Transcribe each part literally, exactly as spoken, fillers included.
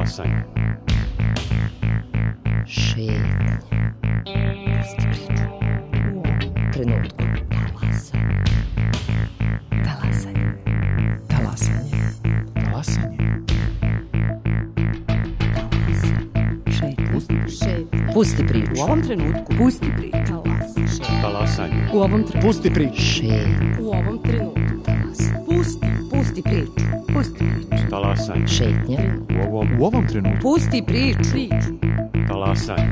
Talasanje. Šetnje. Pusti priču. U ovom trenutku. Talasanje. Talasanje. Talasanje. Šetnje. Pusti priču. U ovom trenutku. Pusti priču. Talasanje. U ovom trenutku. Pusti priču. Šetnje. U ovom trenutku. Pusti. Pusti priču. Pusti priču. Talasanje. Šetnje. U ovom, U ovom trenutku. Pusti priču. Priču. talasanje.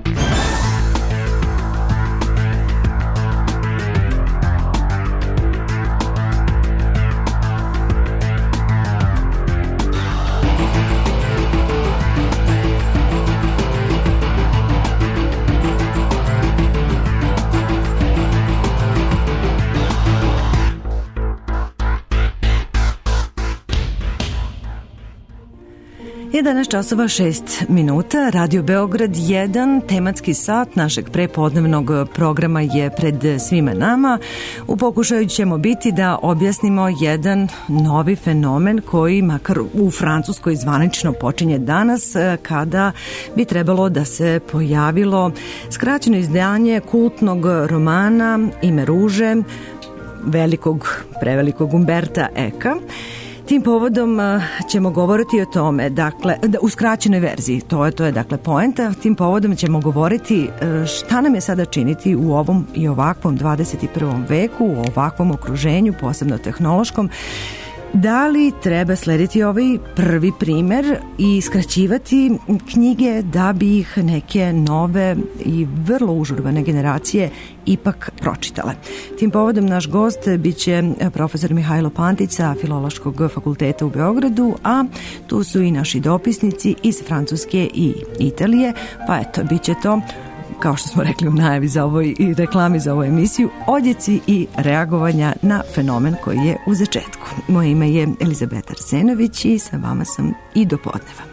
jedanaest časova šest minuta, Radio Beograd jedan, tematski sat našeg prepodnevnog programa je pred svima nama. U pokušaju ćemo biti da objasnimo jedan novi fenomen koji makar u Francuskoj zvanično počinje danas, kada bi trebalo da se pojavilo skraćeno izdanje kultnog romana Ime ruže velikog, prevelikog Umberta Eka. Tim povodom ćemo govoriti o tome, dakle, u skraćenoj verziji, to je, to je dakle poenta, tim povodom ćemo govoriti šta nam je sada činiti u ovom i ovakvom dvadeset i prvom veku, u ovakvom okruženju, posebno tehnološkom. Da li treba slediti ovaj prvi primer i skraćivati knjige da bi ih neke nove i vrlo užurbane generacije ipak pročitale? Tim povodom naš gost biće profesor Mihajlo Pantić sa Filološkog fakulteta u Beogradu, a tu su i naši dopisnici iz Francuske i Italije, pa eto, bit će to, kao što smo rekli u najavi za ovoj i reklami za ovu emisiju, odjeci i reagovanja na fenomen koji je u začetku. Moje ime je Elizabeta Arsenović i sa vama sam i do podneva.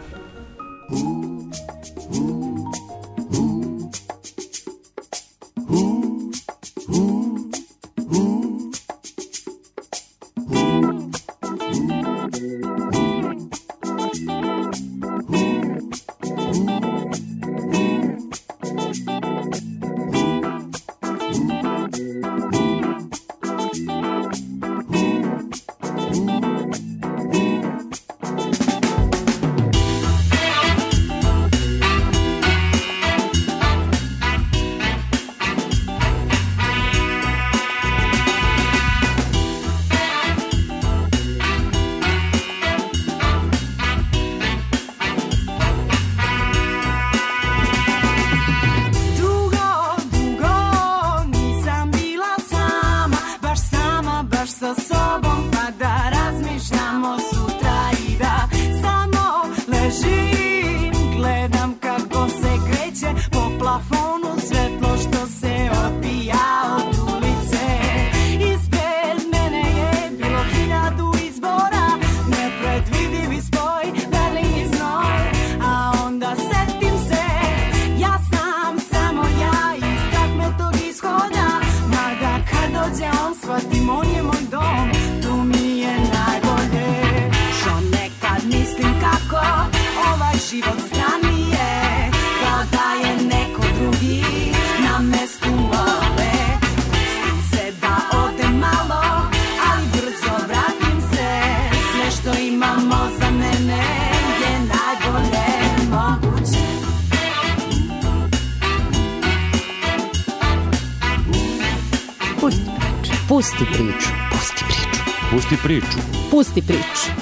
Pusti priču. Pusti priču. Pusti priču. Pusti priču.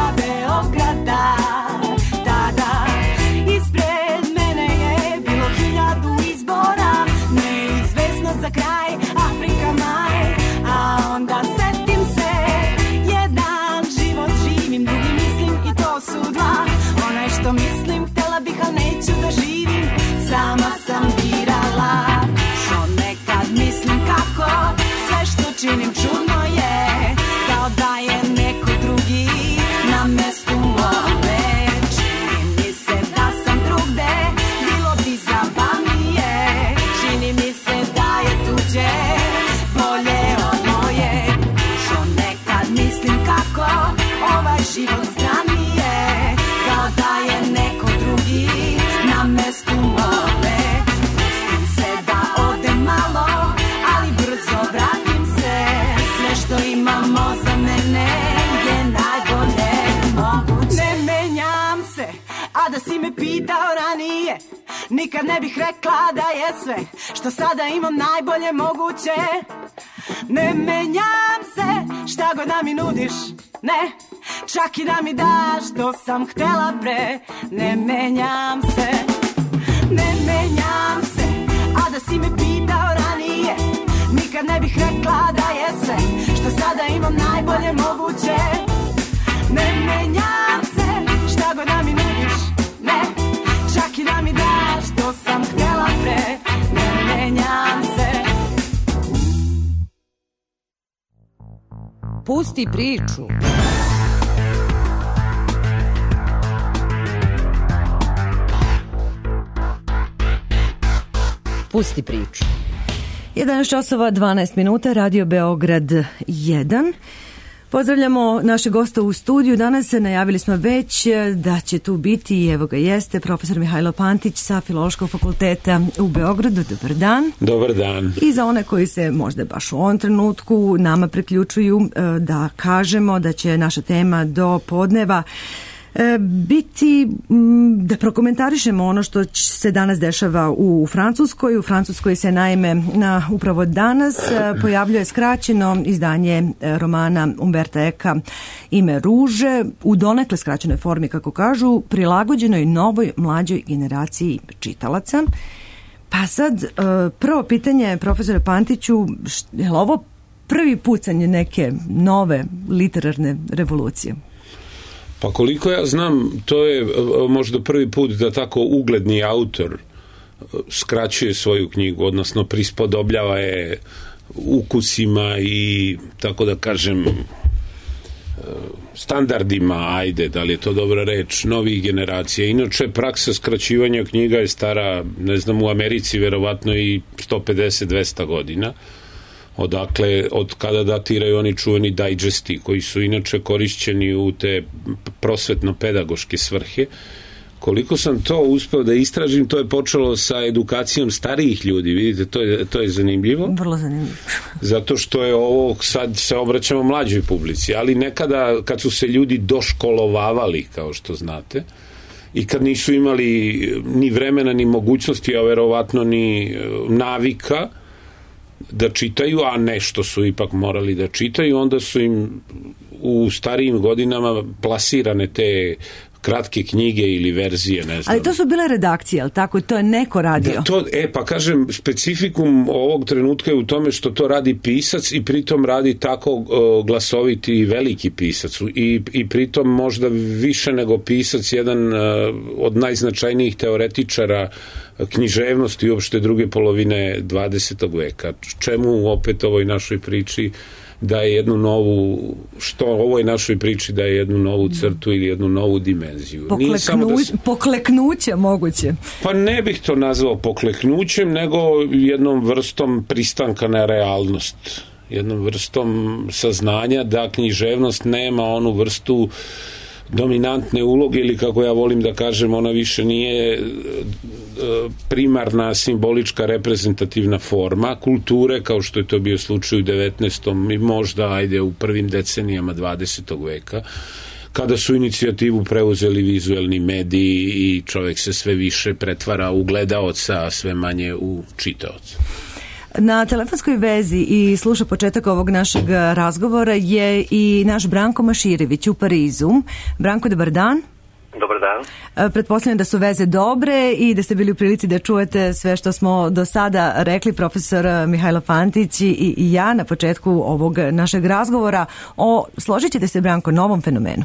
Ispred mene je bilo A da si me pitao ranije, nikad ne bih rekla da je sve što sada imam najbolje moguće. Ne menjam se, šta god da mi nudiš, ne, čak i da mi daš što sam htela pre. Ne menjam se, ne menjam se. A da si me pitao ranije, nikad ne bih rekla da je sve što sada imam najbolje moguće. Ne menjam se, šta god da mi nudiš, ne, čak i da mi daš što sam htela pre. Ne menjam se. Pusti priču. Pusti priču. jedanaest časova dvanaest minuta, Radio Beograd jedan. Pozdravljamo naše gosta u studiju. Danas najavili smo već da će tu biti, i evo ga jeste, profesor Mihajlo Pantić sa Filološkog fakulteta u Beogradu. Dobar dan. Dobar dan. I za one koji se možda baš u ovom trenutku nama priključuju, da kažemo da će naša tema do podneva biti da prokomentarišemo ono što se danas dešava u Francuskoj. U Francuskoj se naime na upravo danas pojavljuje skraćeno izdanje romana Umberta Eka Ime ruže, u donekle skraćenoj formi, kako kažu, prilagođenoj novoj mlađoj generaciji čitalaca. Pa sad, prvo pitanje, profesore Pantiću, je li ovo prvi pucanje neke nove literarne revolucije? Pa koliko ja znam, to je možda prvi put da tako ugledni autor skraćuje svoju knjigu, odnosno prispodobljava je ukusima i, tako da kažem, standardima, ajde, da li je to dobra reč, novih generacija. Inače, praksa skraćivanja knjiga je stara, ne znam, u Americi verovatno i sto pedeset do dvesta godina. Odakle, od kada datiraju oni čuveni digesti, koji su inače korišćeni u te prosvetno-pedagoške svrhe. Koliko sam to uspeo da istražim, to je počelo sa edukacijom starijih ljudi, vidite, to je, to je zanimljivo. Vrlo zanimljivo. Zato što je ovo, sad se obraćamo mlađoj publici, ali nekada kad su se ljudi doškolovavali, kao što znate, i kad nisu imali ni vremena, ni mogućnosti, a verovatno ni navika da čitaju, a nešto su ipak morali da čitaju, onda su im u starijim godinama plasirane te kratke knjige ili verzije, ne znam. Ali to su bile redakcije, ali tako? To je neko radio? Da, to, e, pa kažem, specifikum ovog trenutka je u tome što to radi pisac i pritom radi tako uh, glasoviti i veliki pisac. I, i pritom možda više nego pisac, jedan uh, od najznačajnijih teoretičara književnosti i uopšte druge polovine dvadesetog veka. Čemu opet ovoj našoj priči da je jednu novu, što ovoj našoj priči da je jednu novu crtu ili jednu novu dimenziju. Pokleknu, da se, pokleknuće moguće. Pa ne bih to nazvao pokleknućem, nego jednom vrstom pristanka na realnost. Jednom vrstom saznanja da književnost nema onu vrstu dominantne uloge ili, kako ja volim da kažem, ona više nije primarna simbolička reprezentativna forma kulture, kao što je to bio slučaj u devetnaestom i možda, ajde, u prvim decenijama dvadesetog veka, kada su inicijativu preuzeli vizuelni mediji i čovjek se sve više pretvara u gledaoca, a sve manje u čitaoca. Na telefonskoj vezi i sluša početak ovog našeg razgovora je i naš Branko Maširević u Parizu. Branko, dobar dan. Dobar dan. Pretpostavljam da su veze dobre i da ste bili u prilici da čujete sve što smo do sada rekli profesor Mihajlo Pantić i, i ja na početku ovog našeg razgovora o, složit ćete se, Branko, novom fenomenu.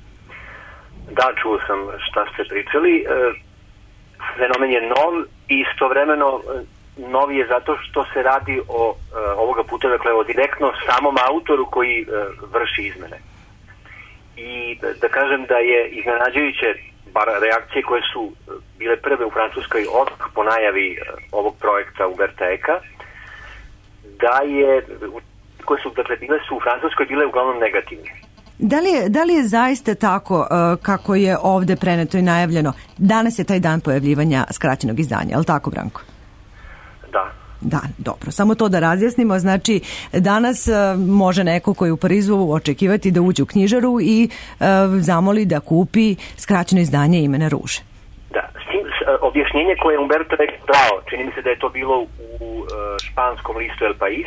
Da, čuo sam šta ste pričali. Fenomen je nov i istovremeno novi je zato što se radi o ovoga puta, dakle, o direktno samom autoru koji vrši izmene. I da kažem da je iznenađujuće, bar reakcije koje su bile prve u Francuskoj odmah po najavi ovog projekta Umberta Eka, da je, koje su, dakle, bile su u Francuskoj bile uglavnom negativne. Da li je, da li je zaista tako uh, kako je ovde preneto i najavljeno? Danas je taj dan pojavljivanja skraćenog izdanja, ali tako, Branko? Da. Da, dobro. Samo to da razjasnimo. Znači, danas uh, može neko koji je u Parizu očekivati da uđe u knjižaru i uh, zamoli da kupi skraćeno izdanje Imena ruže. Da, s tim, s, objašnjenje koje je Umberto Eco dao, čini mi se da je to bilo u uh, španskom listu El País,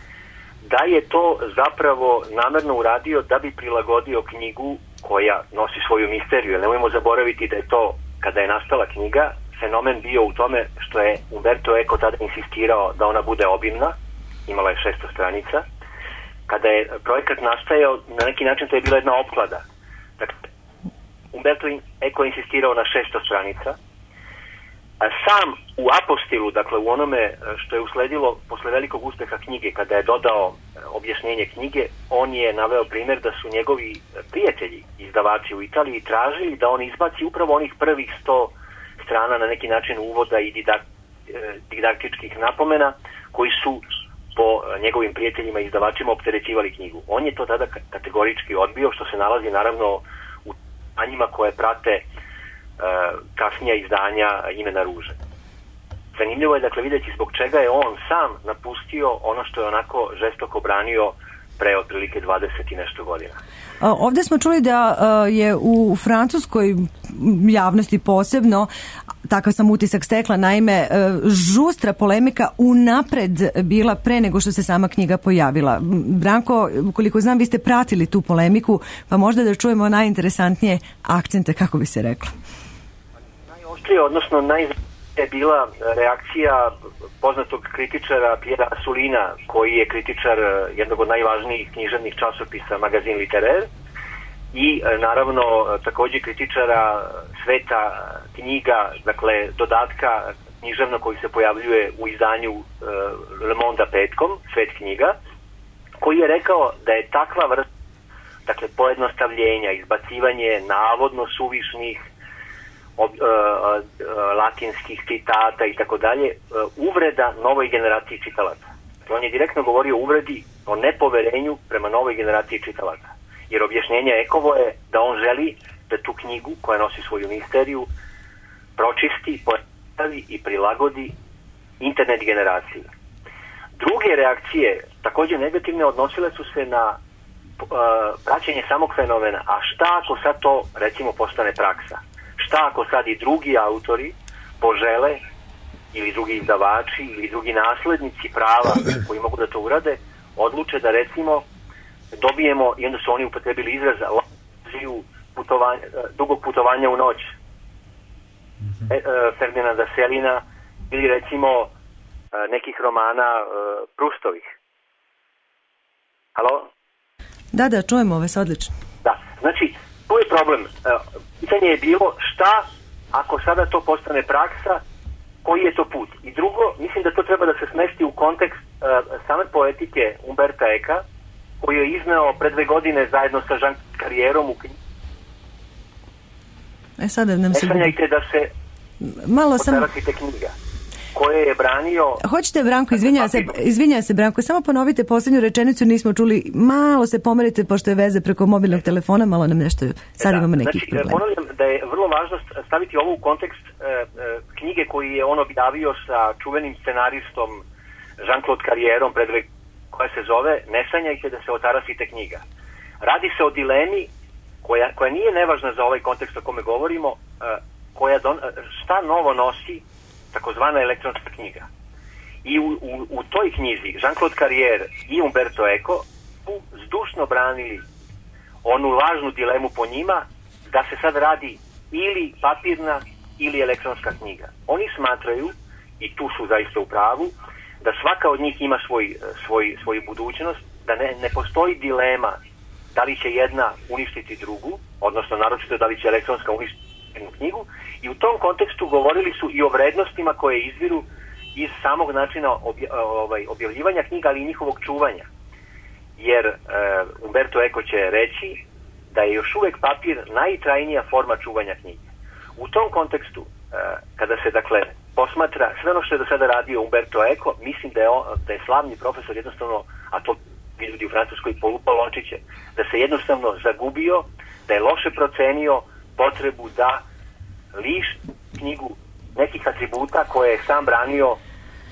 da je to zapravo namerno uradio da bi prilagodio knjigu koja nosi svoju misteriju. Jer nemojmo zaboraviti da je to, kada je nastala knjiga, fenomen bio u tome što je Umberto Eco tada insistirao da ona bude obimna, imala je šesto stranica. Kada je projekat nastajao, na neki način to je bila jedna opklada. Dakle, Umberto Eco insistirao na šesto stranica. A sam u apostilu, dakle u onome što je usledilo posle velikog uspeha knjige, kada je dodao objašnjenje knjige, on je naveo primjer da su njegovi prijatelji, izdavači u Italiji, tražili da on izbaci upravo onih prvih sto strana na neki način uvoda i didak, didaktičkih napomena koji su po njegovim prijateljima i izdavačima opterećivali knjigu. On je to tada kategorički odbio, što se nalazi naravno u znanjima koje prate kasnija izdanja Imena ruže. Zanimljivo je dakle vidjeti zbog čega je on sam napustio ono što je onako žestoko branio pre otprilike dvadeset i nešto godina. Ovdje smo čuli da je u francuskoj javnosti posebno, takav sam utisak stekla, naime, žustra polemika unapred bila pre nego što se sama knjiga pojavila. Branko, koliko znam, vi ste pratili tu polemiku, pa možda da čujemo najinteresantnije akcente, kako bi se reklo. Najoštrije, odnosno najzvanije je bila reakcija poznatog kritičara Pjera Sulina, koji je kritičar jednog od najvažnijih književnih časopisa Magazin Literaire i naravno također kritičara sveta knjiga, dakle dodatka književno koji se pojavljuje u izdanju Le Monde petkom, Svet knjiga, koji je rekao da je takva vrsta, dakle pojednostavljenja, izbacivanje navodno suvišnih Ob, uh, uh, latinskih citata i tako dalje, uvreda novoj generaciji čitalaca. On je direktno govorio o uvredi, o nepoverenju prema novoj generaciji čitalaca. Jer objašnjenje Ekovo je da on želi da tu knjigu koja nosi svoju misteriju pročisti, postavi i prilagodi internet generaciji. Druge reakcije, također negativne, odnosile su se na uh, praćenje samog fenomena. A šta ako sad to, recimo, postane praksa? Šta ako sad i drugi autori požele, ili drugi izdavači, ili drugi naslednici prava koji mogu da to urade, odluče da recimo dobijemo, i onda su oni upotrebili izraz putovanja, dugog putovanja u noć e, e, Ferdinanda Selina, ili recimo e, nekih romana e, Prustovih. Halo? Da, da, čujemo ove, odlično. Da, znači, tu je problem. Pitanje je bilo šta ako sada to postane praksa, koji je to put? I drugo, mislim da to treba da se smesti u kontekst uh, same poetike Umberta Eka, koju je izneo pre dve godine zajedno sa Jean Carrierom u knjigu. E sada nam se... Ne sanjajte da se malo sam... otarasite knjiga koje je branio... Hoćete, Branko, izvinjam se, izvinjam se, Branko, samo ponovite posljednju rečenicu, nismo čuli, malo se pomerite, pošto je veze preko mobilnog telefona, malo nam nešto, sad da, imamo nekih znači, problema. Ponavljam da je vrlo važno staviti ovo u kontekst e, e, knjige koju je on objavio sa čuvenim scenaristom Jean-Claude Carrierom, koja se zove Ne sanjajte da se otarasite knjiga. Radi se o dilemi koja, koja nije nevažna za ovaj kontekst o kome govorimo, e, koja don, šta novo nosi takozvana elektronska knjiga. I u, u, u toj knjizi Jean-Claude Carrier i Umberto Eco su zdušno branili onu važnu dilemu po njima da se sad radi ili papirna ili elektronska knjiga. Oni smatraju, i tu su zaista u pravu, da svaka od njih ima svoj, svoj, svoju budućnost, da ne, ne postoji dilema da li će jedna uništiti drugu, odnosno naročito da li će elektronska uništiti jednu knjigu, i u tom kontekstu govorili su i o vrednostima koje izviru iz samog načina obja, ovaj, objavljivanja knjiga, ali i njihovog čuvanja. Jer e, Umberto Eco će reći da je još uvijek papir najtrajnija forma čuvanja knjige. U tom kontekstu, e, kada se dakle posmatra sve ono što je do sada radio Umberto Eco, mislim da je, on, da je slavni profesor jednostavno, a to ljudi u Francuskoj, polupao lončiće, da se jednostavno zagubio, da je loše procenio potrebu da liš knjigu nekih atributa koje je sam branio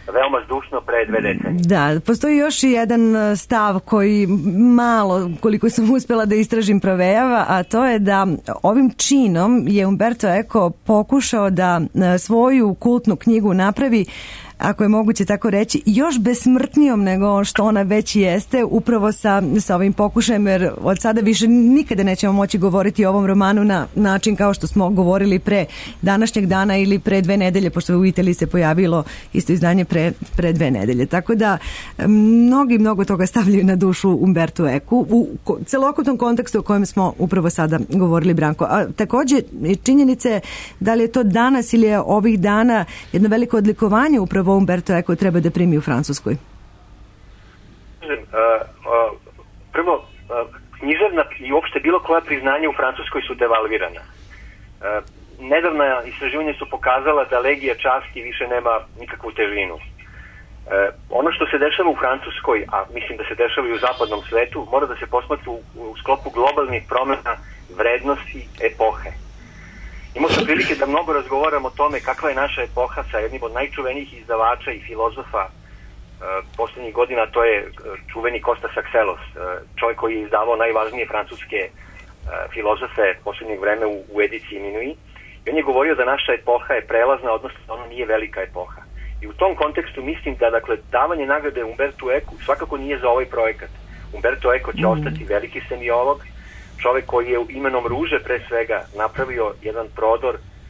veoma zdušno pre dve decenije. Da, postoji još i jedan stav koji malo, koliko sam uspjela da istražim, provejava, a to je da ovim činom je Umberto Eco pokušao da svoju kultnu knjigu napravi, ako je moguće tako reći, još besmrtnijom nego što ona već jeste, upravo sa, sa ovim pokušajem, jer od sada više nikada nećemo moći govoriti o ovom romanu na način kao što smo govorili pre današnjeg dana ili pre dve nedelje, pošto u Italiji se pojavilo isto izdanje pre, pre dve nedelje. Tako da mnogi mnogo toga stavljaju na dušu Umbertu Eku u celokupnom kontekstu o kojem smo upravo sada govorili, Branko. A takođe činjenice da li je to danas ili je ovih dana jedno veliko odlikovanje upravo Umberto Eco treba da primi u Francuskoj? Prvo, književna i uopšte bilo koja priznanja u Francuskoj su devalvirana. Nedavna istraživanja su pokazala da legija časti više nema nikakvu težinu. Ono što se dešava u Francuskoj, a mislim da se dešava i u zapadnom svetu, mora da se posmatra u sklopu globalnih promjena vrednosti epohe. Imao sam prilike da mnogo razgovaram o tome kakva je naša epoha sa jednim od najčuvenijih izdavača i filozofa e, posljednjih godina, to je čuveni Kostas Akselos, e, čovjek koji je izdavao najvažnije francuske e, filozofe posljednjeg vreme u, u ediciji Minuit. I on je govorio da naša epoha je prelazna, odnosno da ona nije velika epoha. I u tom kontekstu mislim da, dakle, davanje nagrade Umbertu Eku svakako nije za ovaj projekat. Umberto Eco će mm. ostati veliki semiolog, čovjek koji je imenom Ruže pre svega napravio jedan prodor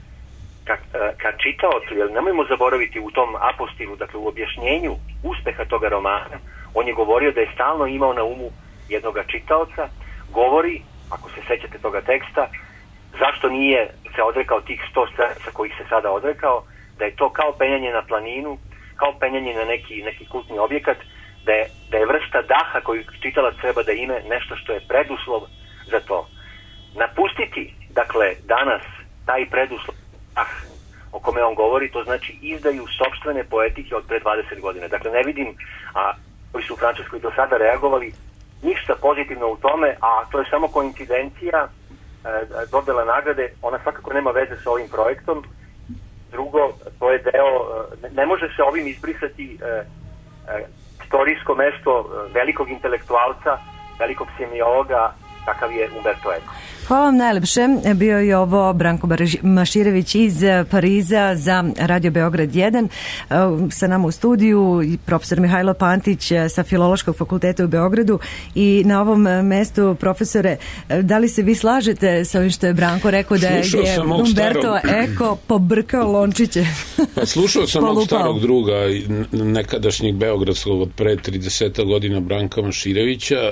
ka, ka čitaocu, jer nemojmo zaboraviti u tom apostilu, dakle u objašnjenju uspeha toga romana, on je govorio da je stalno imao na umu jednoga čitaoca, govori, ako se sećate toga teksta, zašto nije se odrekao tih sto stranica kojih se sada odrekao, da je to kao penjanje na planinu, kao penjanje na neki, neki kultni objekat, da je, da je vrsta daha koju čitalac treba da ime nešto što je preduslov za to. Napustiti, dakle, danas taj preduslov ah, o kome on govori, to znači izdaju sopstvene poetike od pre dvadeset godina. Dakle, ne vidim, a koji su u Francuskoj do sada reagovali, ništa pozitivno u tome, a to je samo koincidencija e, dodela nagrade, ona svakako nema veze sa ovim projektom. Drugo, to je deo, ne, ne može se ovim izbrisati e, e, istorijsko mesto velikog intelektualca, velikog semiologa, kakav je Umberto Eco. Hvala vam najlepše. Bio je ovo Branko Maširević iz Pariza za Radio Beograd jedan. Sa nama u studiju i profesor Mihajlo Pantić sa Filološkog fakulteta u Beogradu. I na ovom mestu, profesore, da li se vi slažete sa ovim što je Branko rekao da je Umberto Eco pobrkao lončiće? Pa slušao sam mog starog druga, nekadašnjeg beogradskog od pre trideset godina, Branka Maširevića,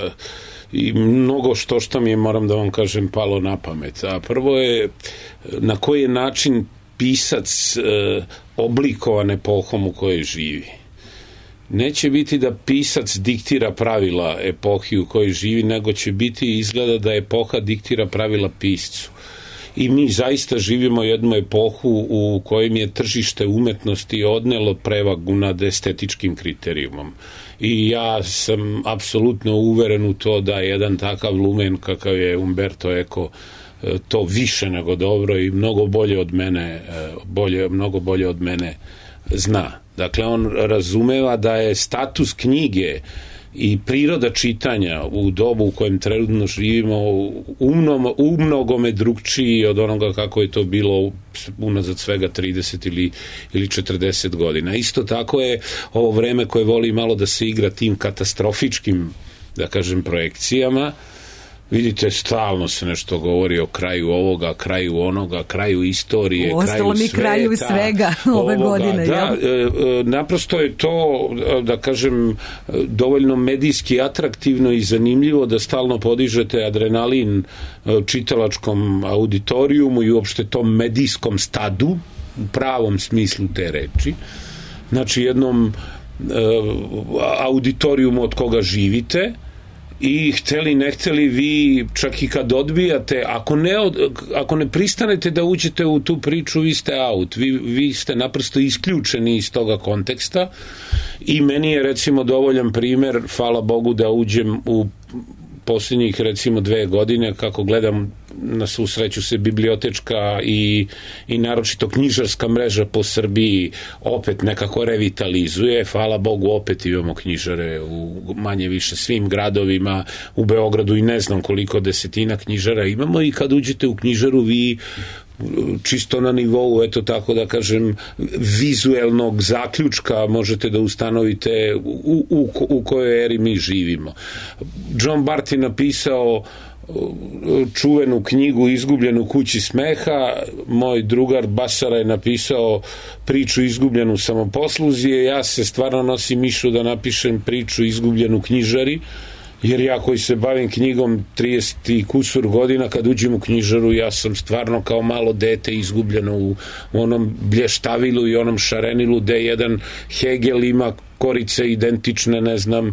i mnogo što što mi je, moram da vam kažem, palo na pamet. A prvo je na koji je način pisac e, oblikovan epohom u kojoj živi. Neće biti da pisac diktira pravila epohi u kojoj živi, nego će biti izgleda da epoha diktira pravila piscu. I mi zaista živimo jednu epohu u kojem je tržište umetnosti odnelo prevagu nad estetičkim kriterijumom. I ja sam apsolutno uveren u to da jedan takav lumen kakav je Umberto Eco to više nego dobro i mnogo bolje od mene, bolje, mnogo bolje od mene zna. Dakle, on razumeva da je status knjige i priroda čitanja u dobu u kojem trenutno živimo umno, umnogome drugčiji od onoga kako je to bilo unazad svega trideset ili, ili četrdeset godina. Isto tako je ovo vreme koje voli malo da se igra tim katastrofičkim, da kažem, projekcijama. Vidite, stalno se nešto govori o kraju ovoga, kraju onoga, kraju istorije, kraju sveta. Ostalo mi kraju svega ove ovoga, godine. Da, e, naprosto je to, da kažem, dovoljno medijski atraktivno i zanimljivo da stalno podižete adrenalin čitalačkom auditorijumu i uopšte tom medijskom stadu, u pravom smislu te reči. Znači, jednom e, auditorijumu od koga živite, i hteli ne hteli vi, čak i kad odbijate, ako ne, od, ako ne pristanete da uđete u tu priču, vi ste out, vi, vi ste naprosto isključeni iz toga konteksta. I meni je recimo dovoljan primer, hvala Bogu, da uđem u posljednjih recimo dve godine, kako gledam na svu sreću se bibliotečka i, i naročito knjižarska mreža po Srbiji opet nekako revitalizuje. Hvala Bogu, opet imamo knjižare u manje više svim gradovima, u Beogradu i ne znam koliko desetina knjižara imamo, i kad uđete u knjižaru vi čisto na nivou, eto tako da kažem, vizuelnog zaključka možete da ustanovite u, u, u kojoj eri mi živimo. John Bart je napisao čuvenu knjigu Izgubljenu kući smeha, moj drugar Basara je napisao priču Izgubljenu samoposluzije, ja se stvarno nosim mišu da napišem priču Izgubljenu knjižari, jer ja koji se bavim knjigom trideset i kusur godina, kad uđem u knjižaru ja sam stvarno kao malo dete izgubljeno u, u onom blještavilu i onom šarenilu gde jedan Hegel ima korice identične, ne znam,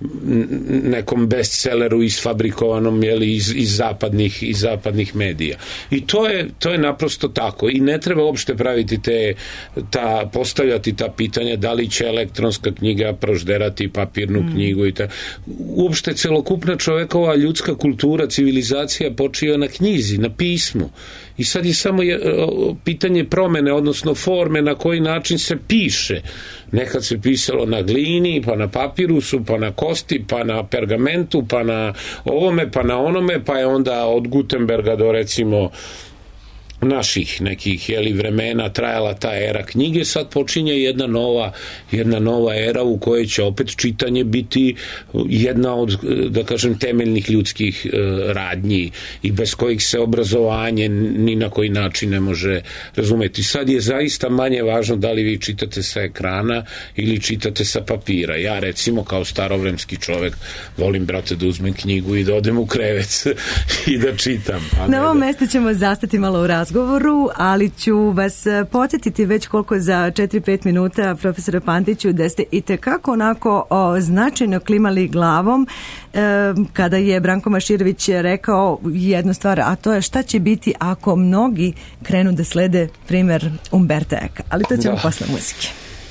nekom bestselleru isfabrikovanom, jeli, iz, iz, zapadnih, iz zapadnih medija. I to je, to je naprosto tako. I ne treba uopšte praviti te, ta, postavljati ta pitanja da li će elektronska knjiga prožderati papirnu mm. knjigu i ta. Uopšte celokupna čovekova ljudska kultura, civilizacija počiva na knjizi, na pismu. I sad je samo je, pitanje promene, odnosno forme na koji način se piše. Nekad se pisalo na glini, pa na papirusu, pa na kosti, pa na pergamentu, pa na ovome, pa na onome, pa je onda od Gutenberga do recimo naših nekih jeli, vremena trajala ta era knjige, sad počinje jedna nova, jedna nova era u kojoj će opet čitanje biti jedna od, da kažem, temeljnih ljudskih e, radnji i bez kojih se obrazovanje ni na koji način ne može razumeti. Sad je zaista manje važno da li vi čitate sa ekrana ili čitate sa papira. Ja recimo kao starovremski čovek volim, brate, da uzmem knjigu i da odem u krevet i da čitam. Na ovom mestu ćemo zastati malo u razgovoru, ali ću vas podsjetiti već koliko za četiri pet minuta, profesore Pantiću, da ste itekako onako o, značajno klimali glavom e, kada je Branko Maširović rekao jednu stvar, a to je šta će biti ako mnogi krenu da slede primer Umberta Eka. Ali to ćemo da. Posle muzike.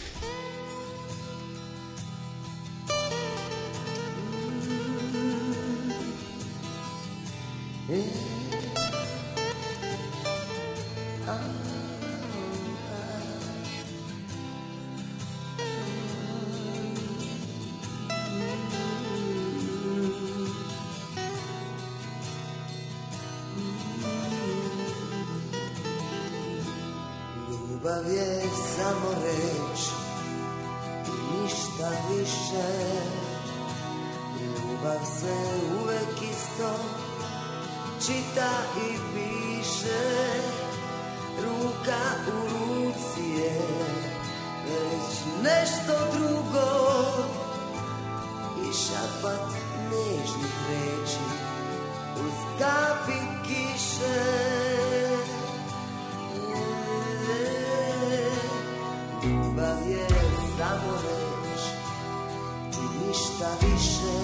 Ljubav je samo reč i ništa više. Ljubav se uvek isto čita i piše. Ruka u ruci je već nešto drugo i šapat nežnih reči uz kapi kiše. Ljubav je samo reč i ništa više.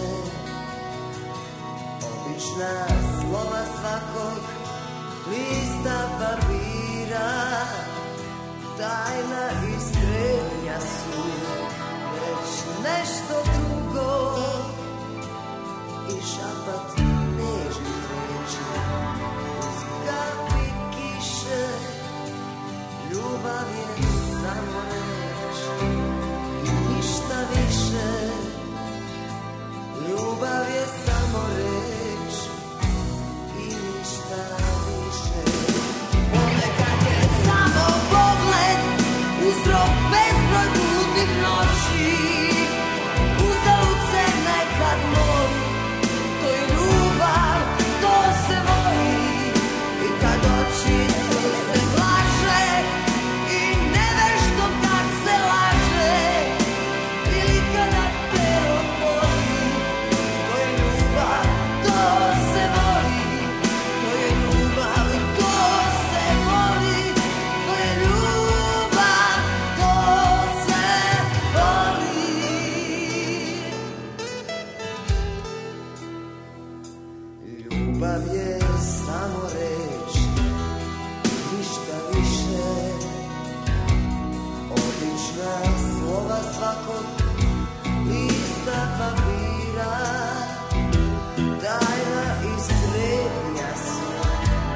Obična slova svakog lista papira, tajna i strepnja su već nešto drugo i šapat nežnih reči uz kapi kiše. Ljubav je samo reč i ništa više. Ljubav je samo reč i ništa više. Ponekad je samo pogled uzrok bezbroj bludnih noći. Uzalud se nekad moli, to je ljubav, to se voli. I kad oči su se glaže i nevešto kad se laže, ili kada te opoli, to je ljubav, to se voli. To je ljubav i to se voli. To je ljubav, to se voli. Ljubav je samo reč, ništa više. Obična slova svakog lista papira, tajna i strepnja su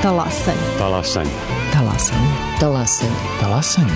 Talasanje. Talasanje. Talasanje. Talasanje. Talasanje.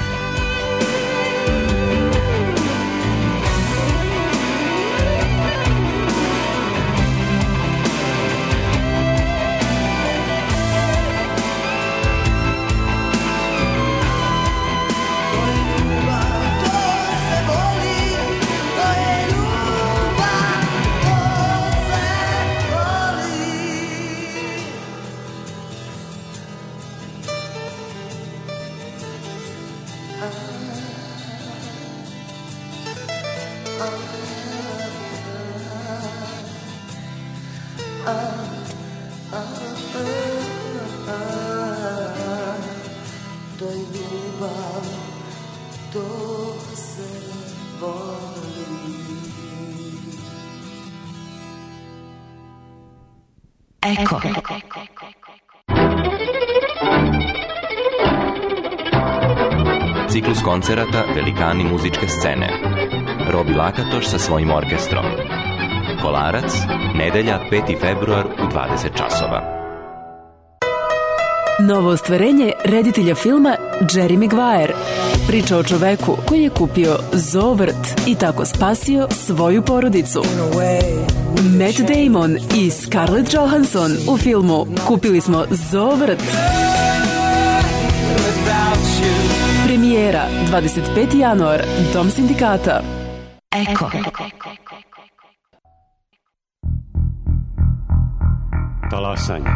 Eko. Ciklus koncerata Velikani muzičke scene. Robi Lakatoš sa svojim orkestrom. Kolarac, nedelja peti februar u dvadeset časova. Novo ostvarenje reditelja filma Jerry Maguire. Priča o čoveku koji je kupio zoovrt i tako spasio svoju porodicu. Matt Damon i Scarlett Johansson u filmu Kupili smo zoovrt. Premijera dvadeset peti januar, Dom sindikata. Eko. Talasanje.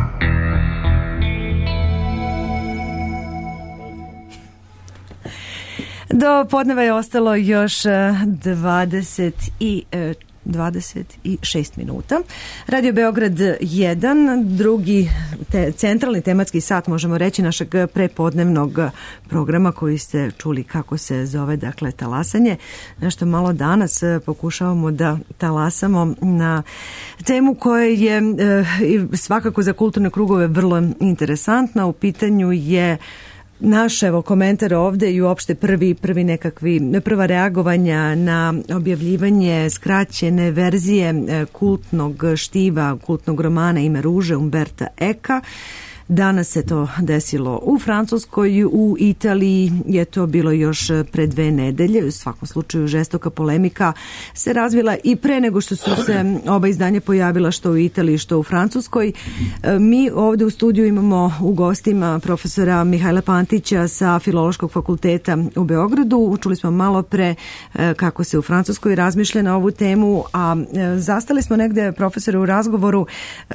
Do podneva je ostalo još dvadeset i dvadeset šest minuta. Radio Beograd jedan, drugi te, centralni tematski sat, možemo reći, našeg prepodnevnog programa koji ste čuli kako se zove, dakle, talasanje. Nešto malo danas pokušavamo da talasamo na temu koja je e, svakako za kulturne krugove vrlo interesantna. U pitanju je naš, evo, komentar ovde i uopšte prvi, prvi nekakvi, prva reagovanja na objavljivanje skraćene verzije kultnog štiva, kultnog romana Ime ruže Umberta Eka. Danas se to desilo u Francuskoj, u Italiji je to bilo još pre dve nedelje. U svakom slučaju žestoka polemika se razvila i pre nego što su se oba izdanja pojavila, što u Italiji, što u Francuskoj. Mi ovde u studiju imamo u gostima profesora Mihajla Pantića sa Filološkog fakulteta u Beogradu. Čuli smo malo pre kako se u Francuskoj razmišlja na ovu temu, a zastali smo negde, profesore, u razgovoru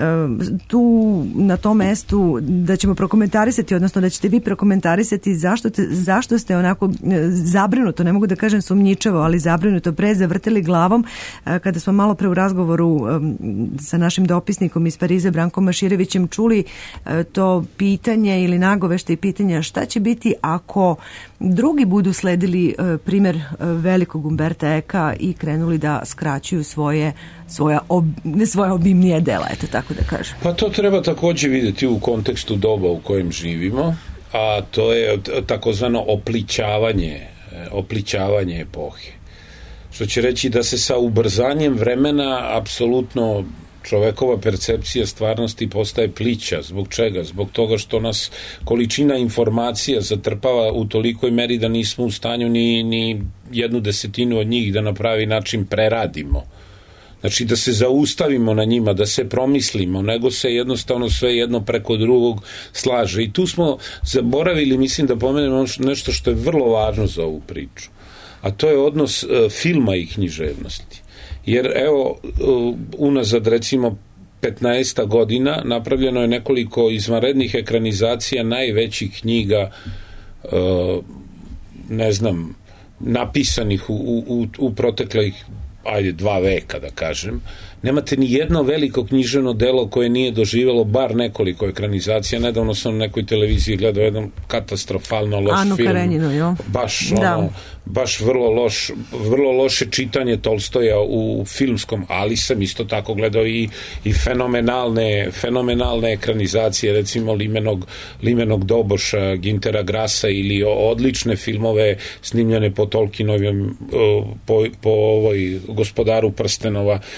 tu na tom mestu da ćemo prokomentarisati, odnosno da ćete vi prokomentarisati zašto, te, zašto ste onako zabrinuto, ne mogu da kažem sumnjičavo, ali zabrinuto pre zavrteli glavom kada smo malo pre u razgovoru sa našim dopisnikom iz Pariza, Brankom Maširevićem, čuli to pitanje ili nagovešte i pitanja šta će biti ako drugi budu sledili primjer velikog Umberta Eka i krenuli da skraćuju svoje svoja ob, svoje obimnije dela, eto tako da kažem. Pa to treba također vidjeti u kontekstu doba u kojem živimo, a to je takozvano oplićavanje, oplićavanje epohe. Što će reći da se sa ubrzanjem vremena apsolutno čovekova percepcija stvarnosti postaje plića. Zbog čega? Zbog toga što nas količina informacija zatrpava u tolikoj meri da nismo u stanju ni, ni jednu desetinu od njih da na pravi način preradimo. Znači da se zaustavimo na njima, da se promislimo, nego se jednostavno sve jedno preko drugog slaže. I tu smo zaboravili, mislim da pomenemo nešto što je vrlo važno za ovu priču, a to je odnos uh, filma i književnosti. Jer evo, uh, unazad recimo petnaest godina napravljeno je nekoliko izvanrednih ekranizacija najvećih knjiga, uh, ne znam, napisanih u, u, u proteklih ajde, dva veka, da kažem. Nemate ni jedno veliko književno delo koje nije doživjelo bar nekoliko ekranizacija. Nedavno sam na nekoj televiziji gledao jedan katastrofalno loš Anu film. Karenjinu, jo? Baš, da. ono, baš vrlo, loš, vrlo loše čitanje Tolstoja u filmskom, ali sam isto tako gledao i, i fenomenalne, fenomenalne ekranizacije, recimo Limenog, Limenog Doboša, Gintera Grasa ili odlične filmove snimljene po Tolkienovim, po, po ovoj Gospodaru prstenova, da već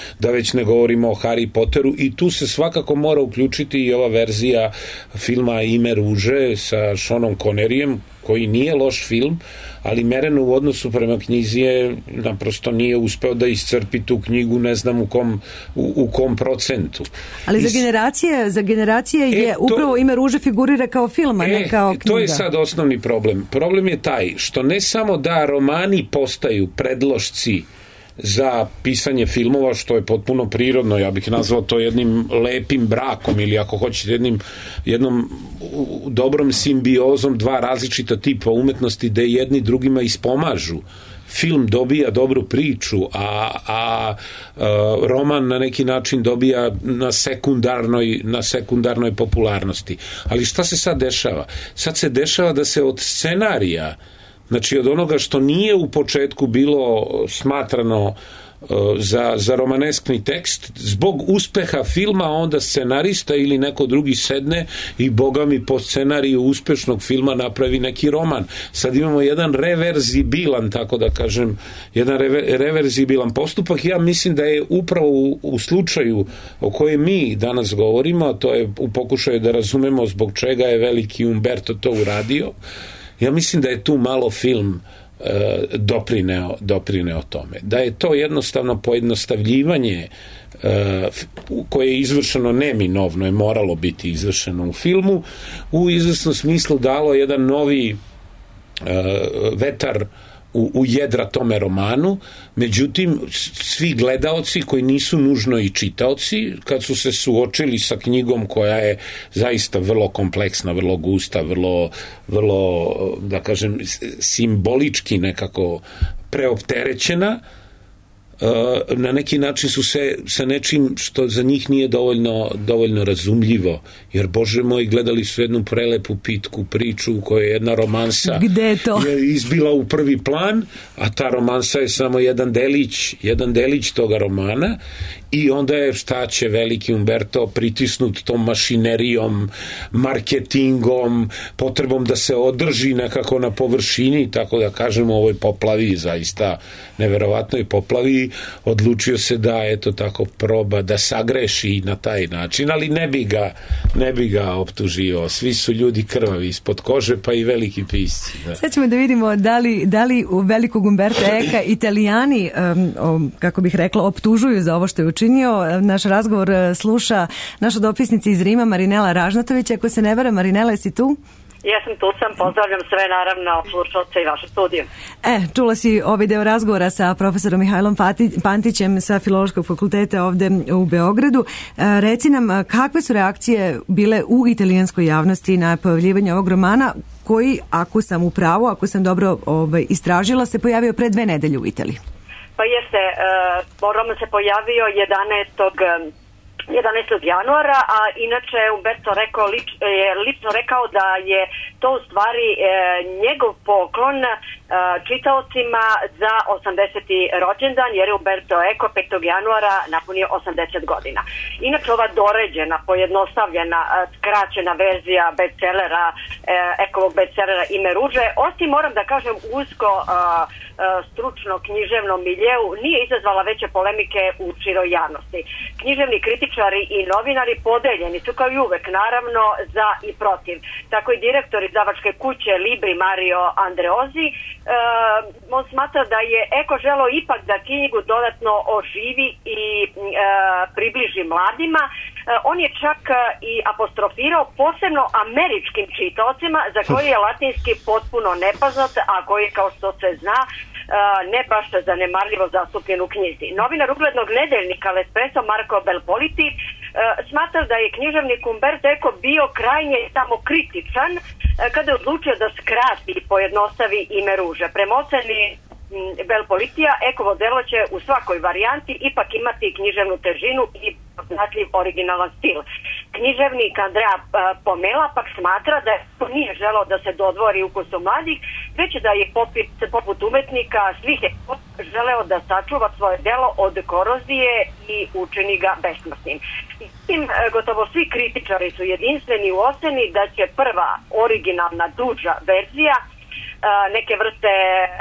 već ne govorimo o Harry Potteru, i tu se svakako mora uključiti i ova verzija filma Ime ruže sa Seanom Conneryjem, koji nije loš film, ali mereno u odnosu prema knjizi je naprosto nije uspeo da iscrpi tu knjigu, ne znam u kom, u, u kom procentu. Ali I, za generacije, za generacije e, je to, upravo Ime ruže figurira kao film, a ne e, kao knjiga. To je sad osnovni problem. Problem je taj što ne samo da romani postaju predlošci za pisanje filmova, što je potpuno prirodno, ja bih nazvao to jednim lepim brakom ili ako hoćete jednim, jednom dobrom simbiozom dva različita tipa umetnosti gde jedni drugima ispomažu. Film dobija dobru priču, a, a, a roman na neki način dobija na sekundarnoj, na sekundarnoj popularnosti. Ali šta se sad dešava? Sad se dešava da se od scenarija, znači od onoga što nije u početku bilo smatrano za, za romaneskni tekst, zbog uspeha filma onda scenarista ili neko drugi sedne i boga mi po scenariju uspešnog filma napravi neki roman. Sad imamo jedan reverzibilan, tako da kažem, jedan rever, reverzibilan postupak. Ja mislim da je upravo u, u slučaju o kojem mi danas govorimo, a to je u pokušaju da razumemo zbog čega je veliki Umberto to uradio, ja mislim da je tu malo film e, doprineo, doprineo tome. Da je to jednostavno pojednostavljivanje e, koje je izvršeno neminovno, je moralo biti izvršeno u filmu, u izvesnom smislu dalo jedan novi e, vetar U, u jedra tome romanu. Međutim, svi gledaoci koji nisu nužno i čitaoci, kad su se suočili sa knjigom koja je zaista vrlo kompleksna, vrlo gusta, vrlo, vrlo da kažem, simbolički nekako preopterećena, na neki način su se sa nečim što za njih nije dovoljno, dovoljno razumljivo, jer Bože moj, gledali su jednu prelepu pitku priču u kojoj je jedna romansa Gde je to? je izbila u prvi plan, a ta romansa je samo jedan delić, jedan delić toga romana, i onda je šta će veliki Umberto pritisnut tom mašinerijom, marketingom, potrebom da se održi nekako na površini, tako da kažemo, ovoj poplavi, zaista neverovatnoj poplavi, odlučio se da eto tako proba da sagreši na taj način, ali ne bi ga, ne bi ga optužio. Svi su ljudi krvavi ispod kože, pa i veliki pisci. Da. Sad ćemo da vidimo da li, da li u velikog Umberta Eka Italijani, um, um, kako bih rekla, optužuju za ovo što je učinio. Naš razgovor sluša naša dopisnica iz Rima, Marinela Ražnatović. Ako se ne varam, Marinela, jesi tu? Jesam, tu sam, pozdravljam sve naravno slušalce i vaše studiju. E, čula si ovaj deo razgovora sa profesorom Mihajlom Pantićem sa Filološkog fakulteta ovde u Beogradu. E, reci nam, kakve su reakcije bile u italijanskoj javnosti na pojavljivanje ovog romana, koji, ako sam u pravu, ako sam dobro ovaj, istražila, se pojavio pre dve nedelje u Italiji? Pa jeste, uh, roman se pojavio jedanaestog jedanaestog januara, a inače Umberto rekao, lič, je lično rekao da je to u stvari e, njegov poklon e, čitaocima za osamdeseti rođendan, jer je Umberto Eco petog januara napunio osamdeset godina. Inače, ova doređena, pojednostavljena, skraćena verzija bestsellera, e, Ekovog bestsellera Ime ruže, osim, moram da kažem, usko a, a, stručno književnom miljeu, nije izazvala veće polemike u široj javnosti. Književni kritičari i novinari podeljeni su kao i uvek, naravno, za i protiv. Tako i direktor izdavačke kuće Libri Mario Andreozzi, e, on smatra da je Eko želeo ipak da knjigu dodatno oživi i e, približi mladima. E, on je čak i apostrofirao posebno američkim čitaocima, za koji je latinski potpuno nepoznat, a koji, kao što se zna, ne baš zanemarljivo zastupljen u knjizi. Novinar uglednog nedeljnika L'Espresso Marco Belpoliti smatra da je književnik Umberto Eco bio krajnje samokritičan kada je odlučio da skrati i pojednostavi Ime ruže. Prema oceni Belpolitija, Ekovo delo će u svakoj varijanti ipak imati književnu težinu i znatljiv originalan stil. Književnik Andrea Pomela pak smatra da nije želeo da se dodvori ukusu mladih, već da je poput, poput umetnika svih je želeo da sačuva svoje delo od korozije i učini ga besmrtnim. Tim, gotovo svi kritičari su jedinstveni u oceni da će prva originalna duža verzija neke vrste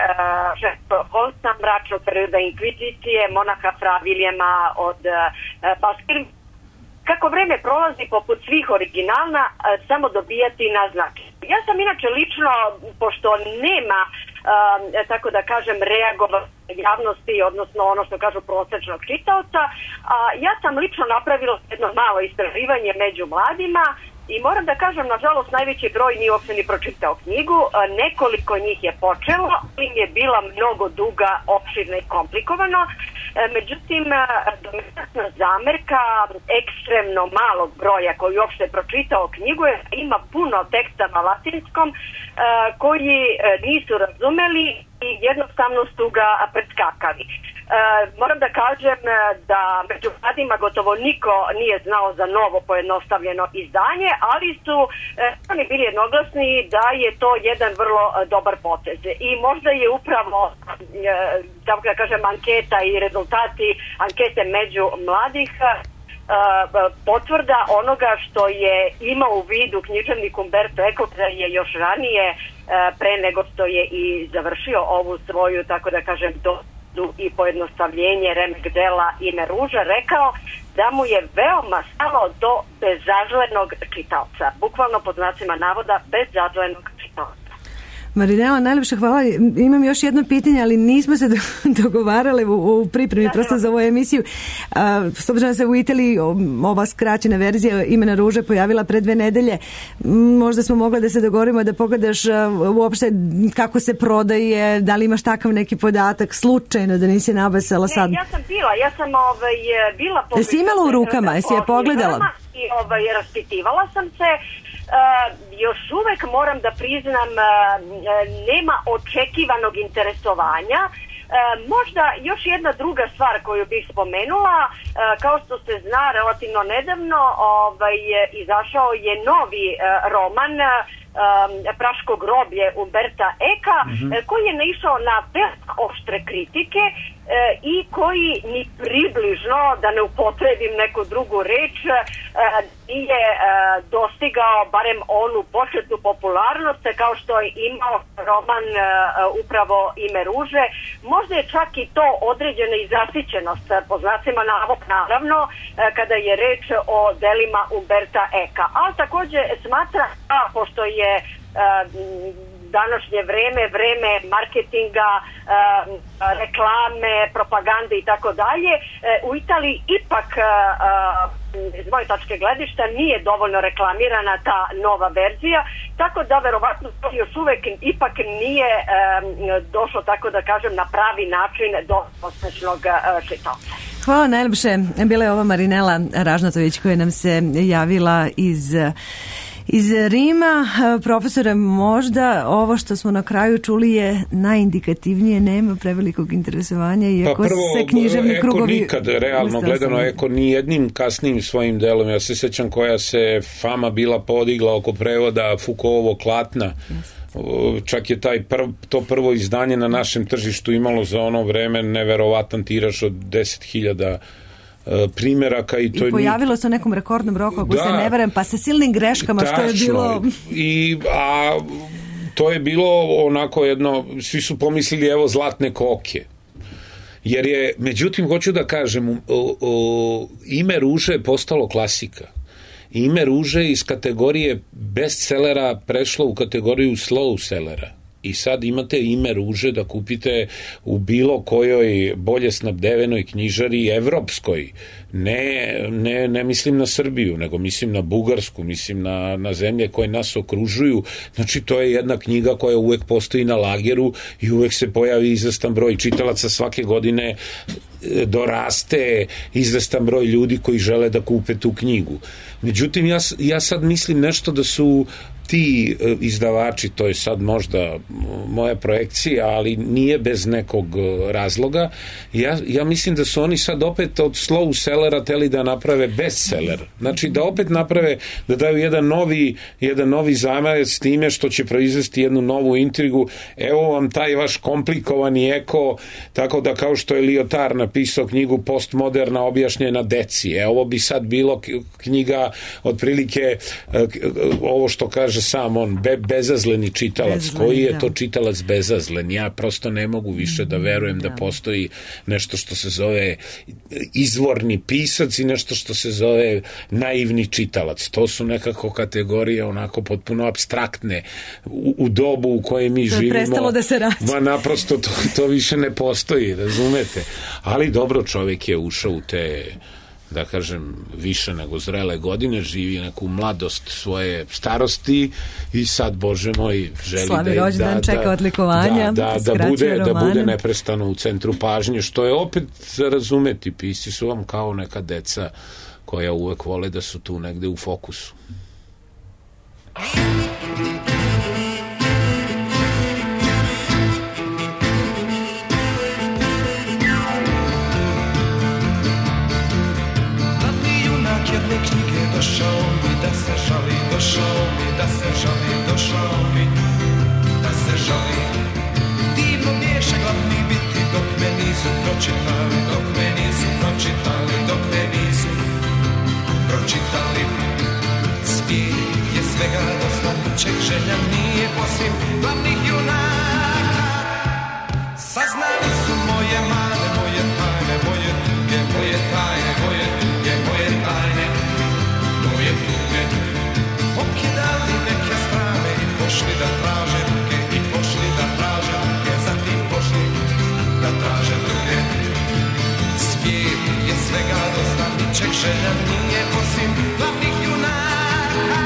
Holsta, mračnog perioda inkvizicije, monaha fra Viljema od Baskir. Kako vreme prolazi, poput svih originalna, samo dobijati na značaj. Ja sam inače lično, pošto nema, tako da kažem, reagova javnosti, odnosno ono što kažu prosečnog čitaoca, ja sam lično napravila jedno malo istraživanje među mladima i moram da kažem, nažalost, najveći broj nije uopšte ni pročitao knjigu. Nekoliko njih je počelo, ali im je bila mnogo duga, opširna i komplikovano. Međutim, dominantna zamerka ekstremno malog broja koji uopšte je pročitao knjigu je ima puno teksta na latinskom koji nisu razumeli i jednostavno su ga preskakali. Moram da kažem da među mladima gotovo niko nije znao za novo pojednostavljeno izdanje, ali su oni bili jednoglasni da je to jedan vrlo dobar potez. I možda je upravo, tako da kažem, anketa i rezultati ankete među mladih potvrda onoga što je imao u vidu književnik Umberto Eco, da je još ranije, pre nego što je i završio ovu svoju, tako da kažem, do i pojednostavljenje remek dela Ime ruža, rekao da mu je veoma stalo do bezažlenog čitaoca. Bukvalno pod znacima navoda bezažlenog čitaoca. Marinela, najljepša hvala. Imam još jedno pitanje, ali nismo se dogovarale u, u pripremi da, prosto za ovu emisiju. S obzirom da se u Italiji ova skraćena verzija Imena ruže pojavila pre dve nedelje, možda smo mogli da se dogovorimo da pogledaš uopšte kako se prodaje, da li imaš takav neki podatak, slučajno da nisi nabasala sad? Ne, ja sam bila, ja sam ovaj, bila... Jesi imala u rukama, jesi je pogledala? I ovaj, raspitivala sam se. Uh, još uvek moram da priznam uh, nema očekivanog interesovanja. Uh, možda još jedna druga stvar koju bih spomenula, uh, kao što se zna, relativno nedavno ovaj, izašao je novi uh, roman um, Praško groblje Umberta Eka, mm-hmm. koji je naišao na veoma oštre kritike i koji ni približno, da ne upotrebim neku drugu reč, nije dostigao barem onu početnu popularnost kao što je imao roman upravo Ime ruže. Možda je čak i to određena i zasićenost, po znacima navod naravno, kada je reč o delima Umberta Eka. Ali takođe smatra, pošto je današnje vreme, vreme marketinga, reklame, propagande i tako dalje, u Italiji ipak, iz moje tačke gledišta, nije dovoljno reklamirana ta nova verzija, tako da verovatno još uvek ipak nije došlo, tako da kažem, na pravi način do posmešnog čitaoca. Hvala najljepše. Bila je ova Marinela Ražnatović koja nam se javila iz Iz Rima. Profesore, možda ovo što smo na kraju čuli je najindikativnije, nema prevelikog interesovanja, iako pa prvo, se književni Eko krugovi... nikad, realno gledano, Eko ni jednim kasnim svojim delom, ja se sećam koja se fama bila podigla oko prevoda Foucaultovog Klatna. Yes. Čak je taj prv, to prvo izdanje na našem tržištu imalo za ono vreme neverovatan tiraž od deset hiljada primjeraka i to I pojavilo se u nekom rekordnom roku, ako da, se ne varam, pa sa silnim greškama tačno, što je bilo... I, a to je bilo onako jedno, svi su pomislili evo zlatne koke. Jer je, međutim, hoću da kažem, o, o, Ime ruže je postalo klasika. Ime ruže iz kategorije bestsellera prešlo u kategoriju slow sellera. I sad imate Ime ruže da kupite u bilo kojoj bolje snabdevenoj knjižari evropskoj. Ne, ne, ne mislim na Srbiju, nego mislim na Bugarsku, mislim na, na zemlje koje nas okružuju. Znači, to je jedna knjiga koja uvek postoji na lageru i uvek se pojavi izvestan broj čitalaca, svake godine doraste izvestan broj ljudi koji žele da kupe tu knjigu. Međutim, ja, ja sad mislim nešto da su ti izdavači, to je sad možda moja projekcija, ali nije bez nekog razloga. Ja, ja mislim da su oni sad opet od slow sellera teli da naprave bestseller. Znači da opet naprave, da daju jedan novi, jedan novi zamajac s time što će proizvesti jednu novu intrigu. Evo vam taj vaš komplikovani Eko, tako da kao što je Lyotard napisao knjigu Postmoderna objašnjena deci. E, ovo bi sad bilo knjiga otprilike ovo što kaže kaže sam on, be, bezazleni čitalac. Bezazleni, koji je da. to čitalac bezazlen? Ja prosto ne mogu više da verujem da, da postoji nešto što se zove izvorni pisac i nešto što se zove naivni čitalac. To su nekako kategorije onako potpuno apstraktne u, u dobu u kojoj mi to živimo. Prestalo da se radi. Ma naprosto to, to više ne postoji, razumete? Ali dobro, čovjek je ušao u te, da kažem, više nego zrele godine, živi neku mladost svoje starosti i sad, Bože moj, želi Slavi da, rođendan, da, čeka da, odlikovanja, da, da, da, bude, da romane. bude neprestano u centru pažnje, što je opet za razumeti. Pisci su vam kao neka deca koja uvek vole da su tu negde u fokusu. Jedne knjige došao mi da se žali, došao mi da se žali, došao mi da se žali. Divno miješa glavni biti dok me nisu pročitali, dok me nisu pročitali, dok me nisu pročitali. Svijet je svega dosta, ničeg želja nije osim glavnih junaka. Saznali su moje mane, moje tajne, moje tuge, moje tajne, moje tuge, moje tajne, moje tuge. Pokidali neke strane i pošli da traže ruke, i pošli da traže ruke, zatim pošli da traže druge. Svijet je svega dosta, ničeg želja nije osim glavnih junaka.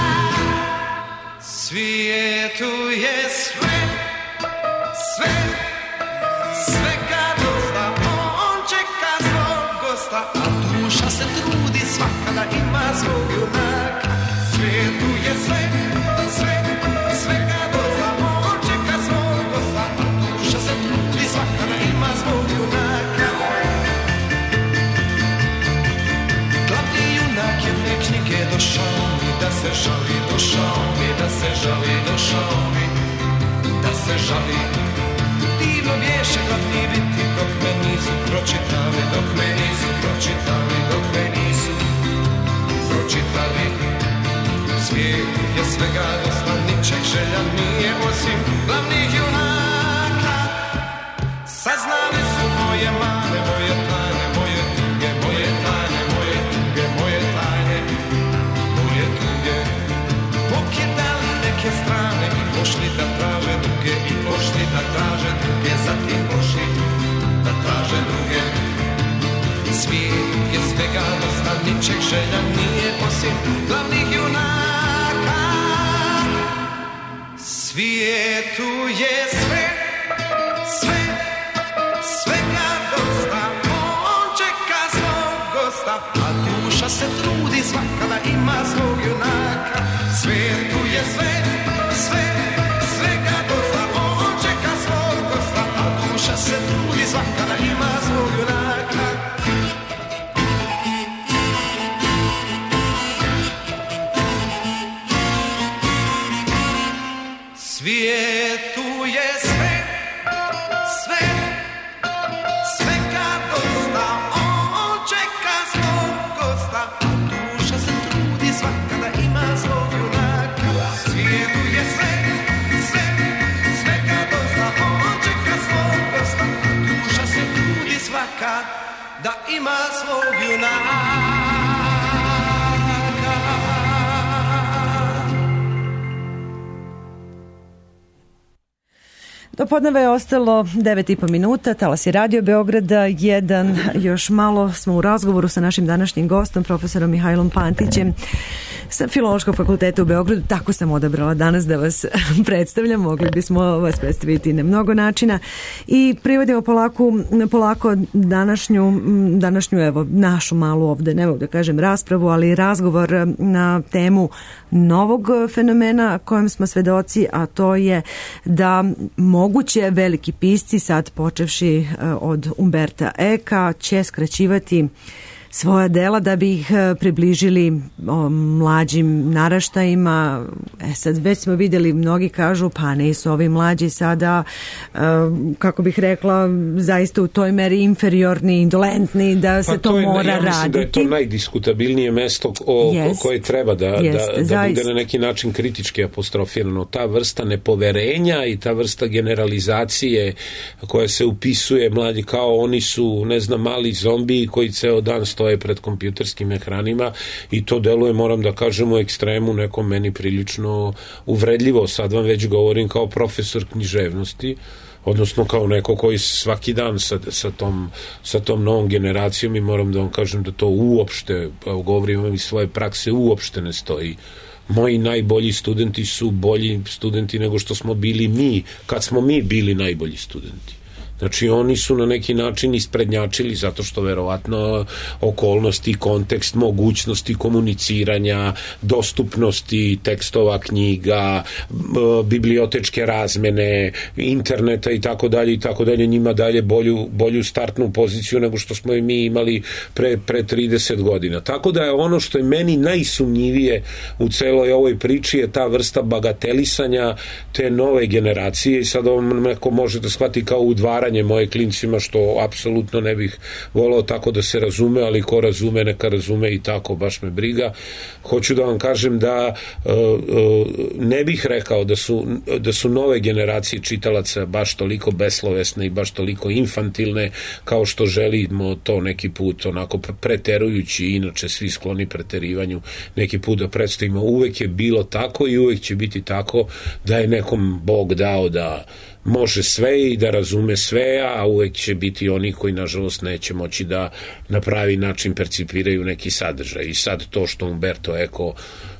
Svijetu je sve, sve, svega dosta, on čeka svog gosta, a duša se trudi svaka da ima svog junaka. Svijetu je sve, sve, svega dosta, on čeka svog gosta, a duša se trudi svaka da ima svog junaka. Glavni junak jedne knjige došao mi da se žali, došao mi da se žali, došao mi da se žali. Divno miješa glavni biti dok me nisu pročitali, dok me nisu pročitali, dok me nisu pročitali. Svijet je svega dosta, ničeg želja nije osim glavnih junaka. Saznali su moje mane, moje tajne, moje tuge, moje tajne, moje tuge, moje tajne, moje tuge. Pokidali neke strane i pošli da traže druge, i pošli da traže druge, zatim pošli da traže druge. Svijet je svega dosta, ničeg želja nije osim glavnih junaka. Svijetu je sve, sve, svega dosta, on čeka svog gosta, a duša se trudi svaka da ima svog junaka. Svijetu je sve, sve, svega dosta, on čeka svog gosta, a duša se trudi svaka da ima svog junaka. Svijetu je sve, sve, svega dosta, on čeka svog gosta, a duša se trudi svaka da ima svog junaka. Svijetu je sve, sve, svega dosta, on čeka svog gosta, a duša se trudi svaka da ima svog junaka. Do podneva je ostalo devet i po minuta, talas je Radio Beograda jedan, još malo smo u razgovoru sa našim današnjim gostom, profesorom Mihajlom Pantićem sa Filološkog fakulteta u Beogradu. Tako sam odabrala danas da vas predstavljam, mogli bismo vas predstaviti na mnogo načina i privodimo polako, polako današnju, današnju evo, našu malu ovde, ne mogu da kažem raspravu, ali razgovor na temu novog fenomena kojem smo svedoci, a to je da moguće veliki pisci, sad počevši od Umberta Eka, će skraćivati svoja dela da bi ih približili o, mlađim naraštajima. E sad već smo vidjeli, mnogi kažu pa nisu ovi mlađi sada, e, kako bih rekla, zaista u toj meri inferiorni, indolentni, da se pa to, to je, mora ja mislim raditi. Da je to najdiskutabilnije mesto o, jest, koje treba da, jest, da, da bude na neki način kritički apostrofirano. Ta vrsta nepoverenja i ta vrsta generalizacije koja se upisuje mladi kao oni su, ne znam, mali zombiji koji ceo dan stoje pred kompjuterskim ekranima i to deluje, moram da kažem, u ekstremu nekom meni prilično uvredljivo. Sad vam već govorim kao profesor književnosti, odnosno kao neko koji svaki dan sa, sa, tom, sa tom novom generacijom, i moram da vam kažem da to uopšte, govorim iz svoje prakse, uopšte ne stoji. Moji najbolji studenti su bolji studenti nego što smo bili mi, kad smo mi bili najbolji studenti. Znači oni su na neki način isprednjačili zato što verovatno okolnosti, kontekst, mogućnosti komuniciranja, dostupnosti tekstova, knjiga, bibliotečke razmene, interneta i tako dalje i tako dalje njima dalje bolju, bolju startnu poziciju nego što smo i mi imali pre, pre trideset godina. Tako da je ono što je meni najsumnjivije u celoj ovoj priči je ta vrsta bagatelisanja te nove generacije i sad ovo neko može da shvati kao udvaranje moje klincima, što apsolutno ne bih volao tako da se razume, ali ko razume neka razume i tako, baš me briga. Hoću da vam kažem da uh, uh, ne bih rekao da su, da su nove generacije čitalaca baš toliko beslovesne i baš toliko infantilne kao što želimo to neki put onako preterujući, inače svi skloni preterivanju, neki put da predstavimo. Uvek je bilo tako i uvek će biti tako da je nekom Bog dao da može sve i da razume sve, a uvek će biti oni koji nažalost neće moći da na pravi način percipiraju neki sadržaj. I sad to što Umberto Eco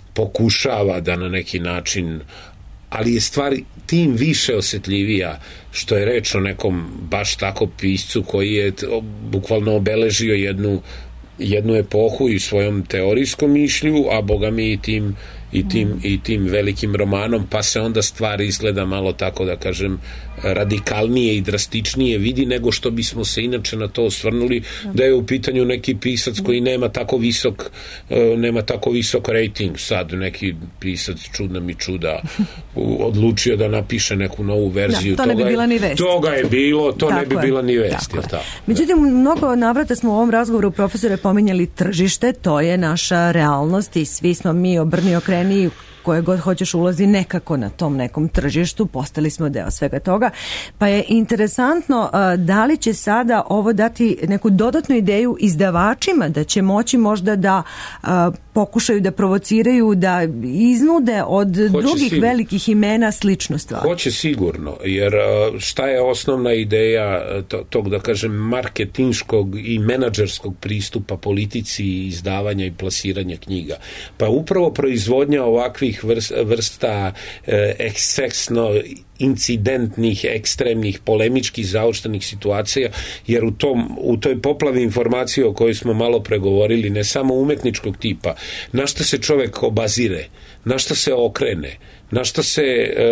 pokušava da na neki način, ali je stvar tim više osetljivija što je reč o nekom baš tako piscu koji je bukvalno obeležio jednu, jednu epohu i svojom teorijskom mišlju, a boga mi i tim i tim, i tim velikim romanom, pa se onda stvar izgleda malo tako da kažem radikalnije i drastičnije vidi nego što bismo se inače na to osvrnuli da je u pitanju neki pisac koji nema tako visok nema tako visok rating. Sad neki pisac, čudna mi čuda, odlučio da napiše neku novu verziju. Da, to ne bi bila ni vest. Toga je bilo, to tako ne bi je. bila ni vest. Tako tako? Međutim, mnogo navrata smo u ovom razgovoru, profesore, pominjali tržište, to je naša realnost i svi smo mi obrni okreni koje god hoćeš ulazi nekako na tom nekom tržištu, postali smo deo svega toga, pa je interesantno da li će sada ovo dati neku dodatnu ideju izdavačima da će moći možda da pokušaju da provociraju, da iznude od Hoće drugih sigurno. velikih imena sličnu stvar. Hoće sigurno, jer šta je osnovna ideja tog, da kažem, marketinškog i menadžerskog pristupa politici i izdavanja i plasiranja knjiga? Pa upravo proizvodnja ovakvih vrsta e, ekscesno incidentnih, ekstremnih, polemičkih, zaoštenih situacija, jer u, tom, u toj poplavi informacije o kojoj smo malo pregovorili, ne samo umetničkog tipa, na šta se čovek obazire, na šta se okrene, na šta se,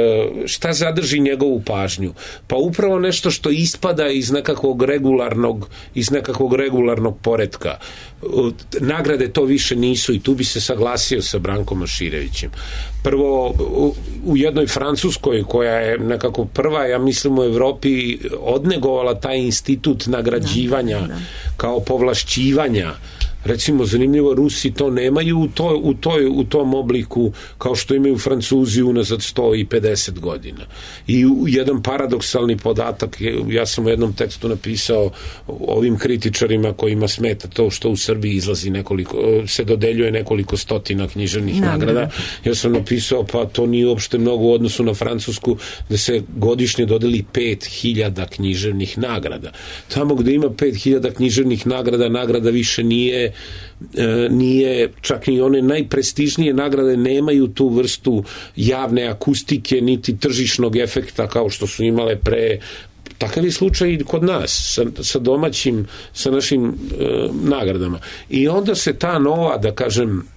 šta zadrži njegovu pažnju, pa upravo nešto što ispada iz nekakvog regularnog iz nekakvog regularnog poretka. Nagrade to više nisu i tu bi se saglasio sa Brankom Maširevićem. Prvo, u jednoj Francuskoj koja je nekako prva, ja mislim, u Evropi odnegovala taj institut nagrađivanja kao povlašćivanja. Recimo, zanimljivo, Rusi to nemaju u, to, u, toj, u tom obliku kao što imaju Francuzi unazad sto pedeset godina. I jedan paradoksalni podatak, ja sam u jednom tekstu napisao ovim kritičarima kojima smeta to što u Srbiji izlazi nekoliko, se dodeljuje nekoliko stotina književnih nagrada. nagrada. Ja sam napisao, pa to nije uopšte mnogo u odnosu na Francusku, da se godišnje dodeli pet hiljada književnih nagrada. Tamo gde ima pet hiljada književnih nagrada, nagrada više nije nije, čak ni one najprestižnije nagrade nemaju tu vrstu javne akustike niti tržišnog efekta kao što su imale pre. Takav je slučaj i kod nas sa, sa domaćim, sa našim e, nagradama. I onda se ta nova, da kažem,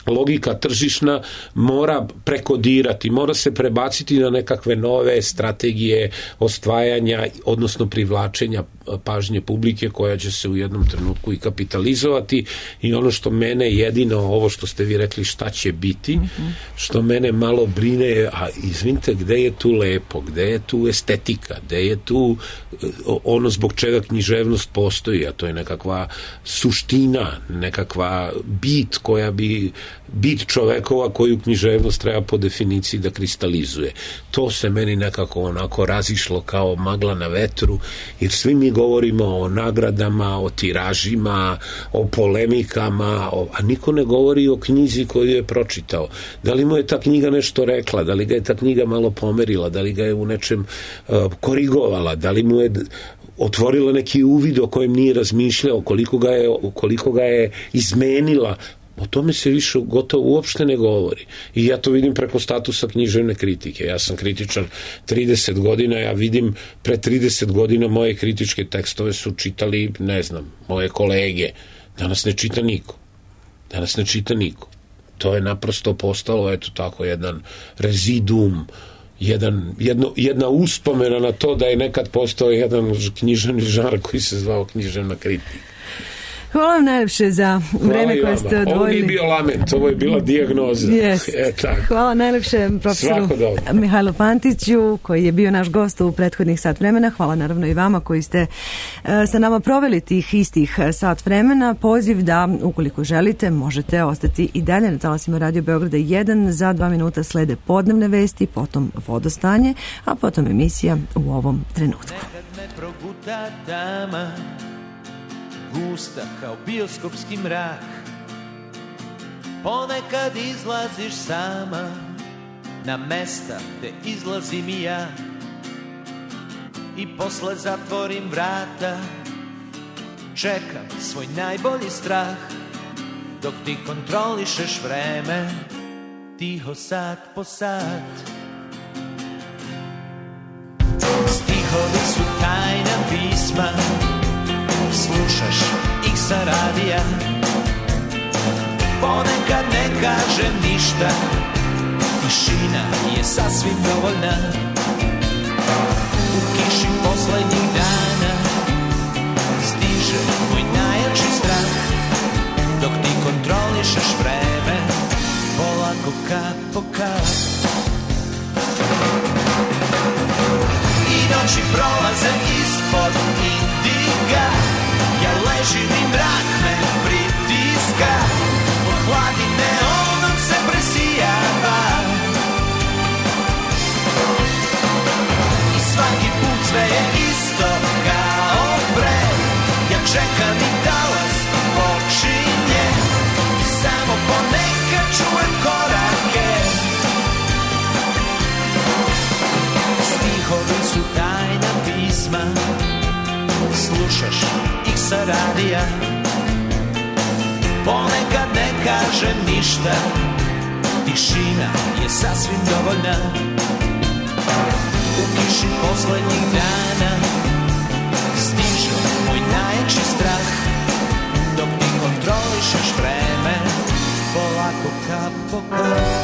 logika tržišna mora prekodirati, mora se prebaciti na nekakve nove strategije osvajanja, odnosno privlačenja pažnje publike koja će se u jednom trenutku i kapitalizovati. I ono što mene jedino, ovo što ste vi rekli šta će biti, mm-hmm. što mene malo brine, a izvinite, gde je tu lepo, gde je tu estetika, gde je tu ono zbog čega književnost postoji, a to je nekakva suština, nekakva bit koja bi bit čovekova koju književnost treba po definiciji da kristalizuje. To se meni nekako onako razišlo kao magla na vetru, jer svi mi govorimo o nagradama, o tiražima, o polemikama, o, a niko ne govori o knjizi koju je pročitao. Da li mu je ta knjiga nešto rekla, da li ga je ta knjiga malo pomerila, da li ga je u nečem uh, korigovala, da li mu je otvorila neki uvid o kojem nije razmišljao, koliko ga je, koliko ga je izmenila. O tome se više gotovo uopšte ne govori. I ja to vidim preko statusa književne kritike. Ja sam kritičan trideset godina, ja vidim pre trideset godina moje kritičke tekstove su čitali, ne znam, moje kolege. Danas ne čita niko. Danas ne čita niko. To je naprosto postalo, eto tako, jedan rezidum, jedan, jedno, jedna uspomena na to da je nekad postao jedan književni žanr koji se zvao književna kritika. Hvala vam najlepše za vreme koje ste odvojili. Ovo nije bio lament, ovo je bila dijagnoza. Yes. E, tako. Hvala najlepše profesoru Mihajlu Pantiću, koji je bio naš gost u prethodnih sat vremena. Hvala naravno i vama koji ste uh, sa nama proveli tih istih sat vremena. Poziv da, ukoliko želite, možete ostati i dalje na talasima Radio Beograda jedan. Za dva minuta slede podnevne vesti, potom vodostanje, a potom emisija U ovom trenutku. Nekad me proguta dama, gusta kao bioskopski mrak. Ponekad izlaziš sama na mesta gde izlazim i ja, i posle zatvorim vrata, čekam svoj najbolji strah, dok ti kontrolišeš vreme tiho sat po sat. Stihovi su tajna pisma, slušaš ih sa radija. Ponekad ne kažem ništa, tišina je sasvim dovoljna. U kiši poslednjih dana stiže moj najjači strah, dok ti kontrolišeš vreme polako kat po kat. I noći prolaze ispod indiga, ja ležim i mrak me pritiska, od hladine onom se presijava. I svaki put sve je isto kao pre, ja čekam i talas počinje, i samo ponekad čujem korake. Stihovi su tajna pisma, slušaš ih sa radija. Ponekad ne kažem ništa, tišina je sasvim dovoljna. U kiši poslednjih dana stiže moj najjači strah, dok ti kontrolišeš vreme polako kap po kap.